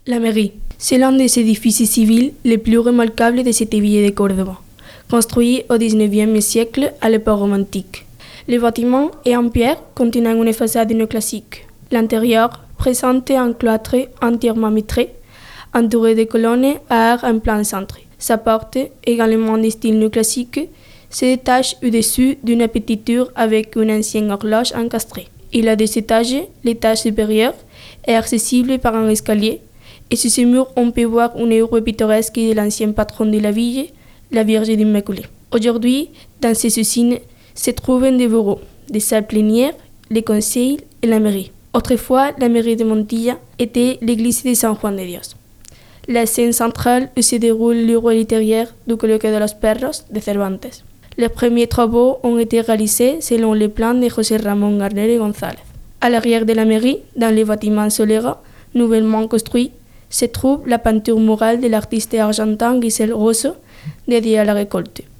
La mairie, c'est l'un des édifices civils les plus remarquables de cette ville de Córdoba, construit au XIXe siècle à l'époque romantique. Le bâtiment est en pierre contenant une façade néoclassique. L'intérieur présente un cloître entièrement vitré, entouré de colonnes à arcs en plein cintre. Sa porte, également de style néoclassique, se détache au-dessus d'une petite tour avec une ancienne horloge encastrée. Il a 2 étages, l'étage supérieur est accessible par un escalier, et sur ce mur on peut voir une œuvre pittoresque de l'ancien patron de la ville, la Vierge d'Immaculée. Aujourd'hui, dans ces usines se trouvent des bureaux, des salles plénières, les conseils et la mairie. Autrefois, la mairie de Montilla était l'église de San Juan de Dios. La scène centrale où se déroule le rôle littéraire du Colloque de los Perros de Cervantes. Les premiers travaux ont été réalisés selon les plans de José Ramón Garnero González. À l'arrière de la mairie, dans le bâtiment Solera, nouvellement construit, se trouve la peinture murale de l'artiste argentin Giselle Rosso, dédiée à la récolte.